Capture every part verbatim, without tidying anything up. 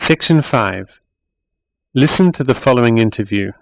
Section five. Listen to the following interview.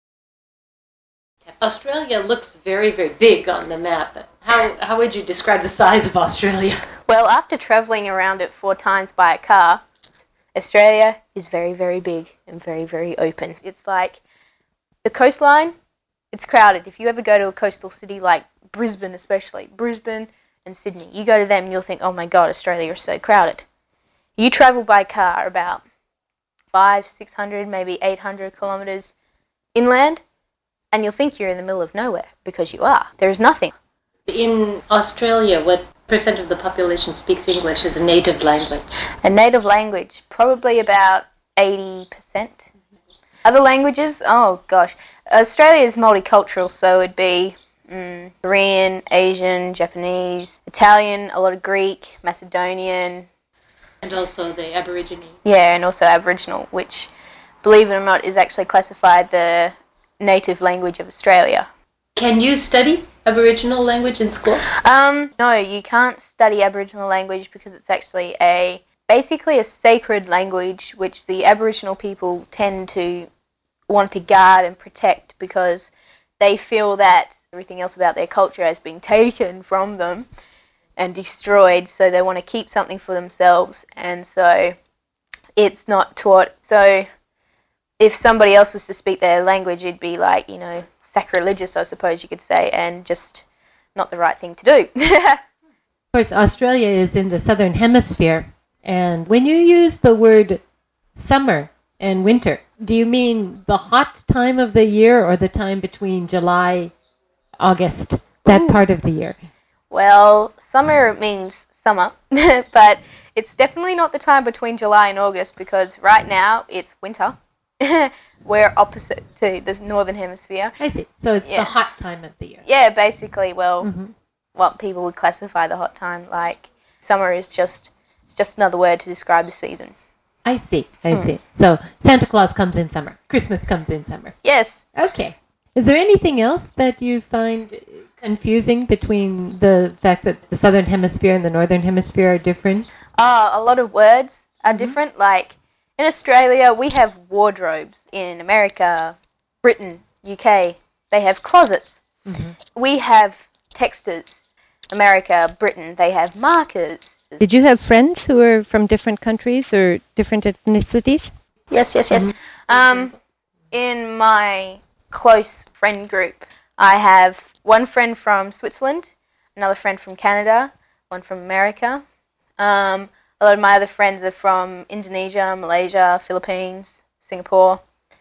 Australia looks very, very big on the map. How how would you describe the size of Australia? Well, after travelling around it four times by a car, Australia is very, very big and very, very open. It's like the coastline, it's crowded. If you ever go to a coastal city like Brisbane especially, Brisbane and Sydney, you go to them and you'll think, oh my god, Australia is so crowded. You travel by car about five, six hundred, maybe eight hundred kilometres inland, and you'll think you're in the middle of nowhere, because you are. There is nothing. In Australia, what percent of the population speaks English as a native language? A native language, probably about eighty percent. Other languages, oh gosh. Australia is multicultural, so it'd be mm, Korean, Asian, Japanese, Italian, a lot of Greek, Macedonian. And also the Aboriginal. Yeah, and also Aboriginal, which, believe it or not, is actually classified the native language of Australia. Can you study Aboriginal language in school? Um, no, you can't study Aboriginal language because it's actually a basically a sacred language which the Aboriginal people tend to want to guard and protect because they feel that everything else about their culture has been taken from them and destroyed, so they want to keep something for themselves, and so it's not taught. So if somebody else was to speak their language, it'd be like, you know, sacrilegious, I suppose you could say, and just not the right thing to do. Of course, Australia is in the southern hemisphere, and when you use the word summer and winter, do you mean the hot time of the year or the time between July, August, that Ooh. Part of the year? Well, summer means summer, but it's definitely not the time between July and August because right now it's winter. We're opposite to the northern hemisphere. I see. So it's yeah. the hot time of the year. Yeah, basically. Well, mm-hmm. what people would classify the hot time like. Summer is just it's just another word to describe the season. I see. I mm. see. So Santa Claus comes in summer. Christmas comes in summer. Yes. Okay. Is there anything else that you find confusing between the fact that the southern hemisphere and the northern hemisphere are different? Uh, a lot of words are mm-hmm. different. Like in Australia, we have wardrobes. In America, Britain, U K, they have closets. Mm-hmm. We have texters. America, Britain, they have markers. Did you have friends who were from different countries or different ethnicities? Yes, yes, yes. Mm-hmm. Um, in my close friend group, I have one friend from Switzerland, another friend from Canada, one from America. Um, a lot of my other friends are from Indonesia, Malaysia, Philippines, Singapore.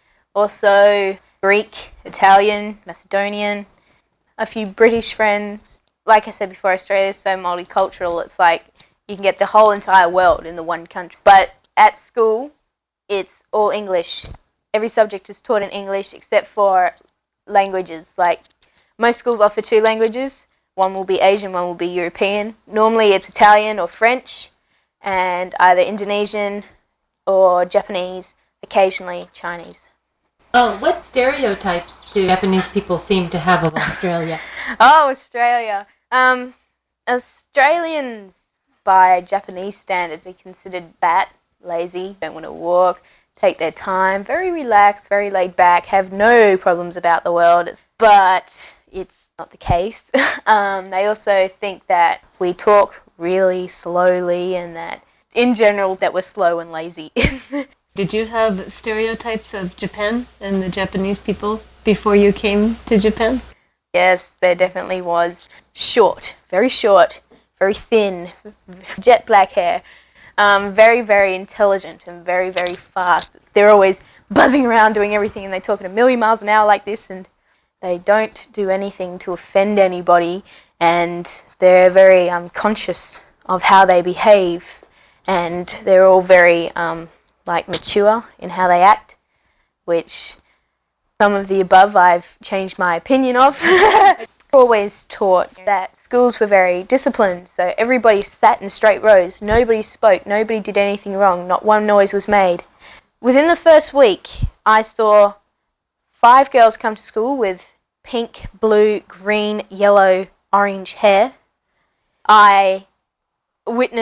Also Greek, Italian, Macedonian, a few British friends. Like I said before, Australia is so multicultural, it's like you can get the whole entire world in the one country. But at school, it's all English. Every subject is taught in English except for languages. Like most schools offer two languages. One will be Asian, one will be European. Normally it's Italian or French, and either Indonesian or Japanese, occasionally Chinese. Oh, what stereotypes do Japanese people seem to have of Australia? Oh, Australia. Um, Australians, by Japanese standards, are considered fat, lazy, don't want to walk, take their time, very relaxed, very laid back, have no problems about the world. But it's not the case. um, they also think that we talk really slowly and that, in general, that we're slow and lazy. Did you have stereotypes of Japan and the Japanese people before you came to Japan? Yes, there definitely was. Short, very short, very thin, jet black hair, um, very, very intelligent and very, very fast. They're always buzzing around doing everything and they talk at a million miles an hour like this and they don't do anything to offend anybody and they're very um, conscious of how they behave and they're all very um, like mature in how they act, which some of the above I've changed my opinion of. Always taught that schools were very disciplined, so everybody sat in straight rows, nobody spoke, nobody did anything wrong, not one noise was made. Within the first week, I saw five girls come to school with pink, blue, green, yellow, orange hair. I witnessed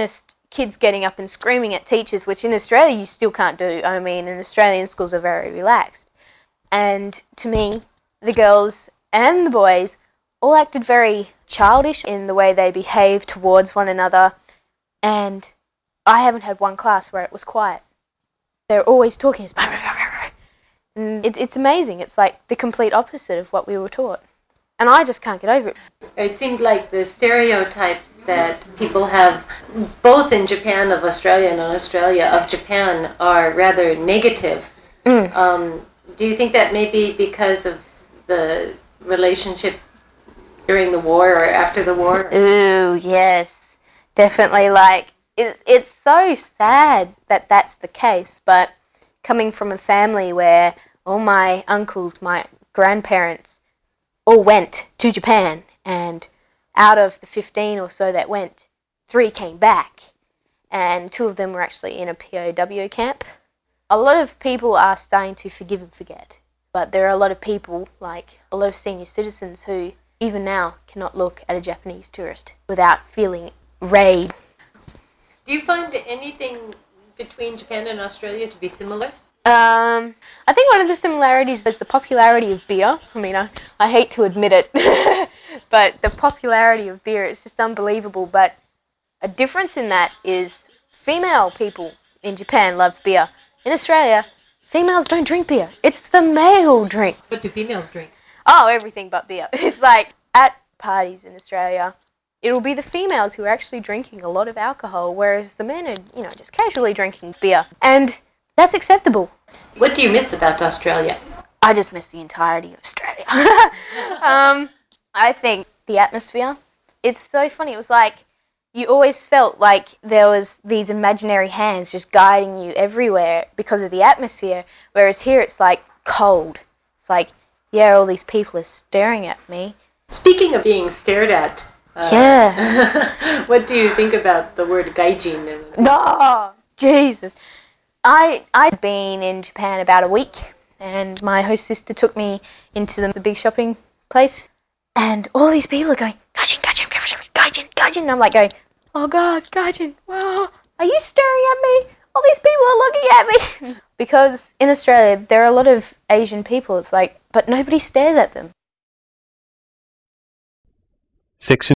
kids getting up and screaming at teachers, which in Australia you still can't do. I mean, in Australian schools are very relaxed. And to me, the girls and the boys all acted very childish in the way they behaved towards one another, and I haven't had one class where it was quiet. They're always talking. And it, it's amazing. It's like the complete opposite of what we were taught. And I just can't get over it. It seemed like the stereotypes that people have, both in Japan of Australia and in Australia of Japan, are rather negative. Mm. Um, do you think that may be because of the relationship during the war or after the war? Ooh, yes. Definitely, like, it, it's so sad that that's the case, but coming from a family where all my uncles, my grandparents, all went to Japan, and out of the fifteen or so that went, three came back, and two of them were actually in a P O W camp. A lot of people are starting to forgive and forget, but there are a lot of people, like a lot of senior citizens, who even now cannot look at a Japanese tourist without feeling rage. Do you find anything between Japan and Australia to be similar? Um, I think one of the similarities is the popularity of beer. I mean, I, I hate to admit it, but the popularity of beer is just unbelievable. But a difference in that is female people in Japan love beer. In Australia, females don't drink beer. It's the male drink. What do females drink? Oh, everything but beer. It's like at parties in Australia, it'll be the females who are actually drinking a lot of alcohol, whereas the men are, you know, just casually drinking beer. And that's acceptable. What do you miss about Australia? I just miss the entirety of Australia. um, I think the atmosphere, it's so funny. It was like you always felt like there was these imaginary hands just guiding you everywhere because of the atmosphere, whereas here it's like cold. It's like, yeah, all these people are staring at me. Speaking of being stared at, uh, yeah. What do you think about the word gaijin? Oh, Jesus. I, I'd been in Japan about a week, and my host sister took me into the, the big shopping place, and all these people are going, gaijin, gaijin, gaijin, gaijin, gaijin, and I'm like going, oh God, gaijin, wow, are you staring at me? All these people are looking at me. Because in Australia, there are a lot of Asian people, it's like, but nobody stares at them. Section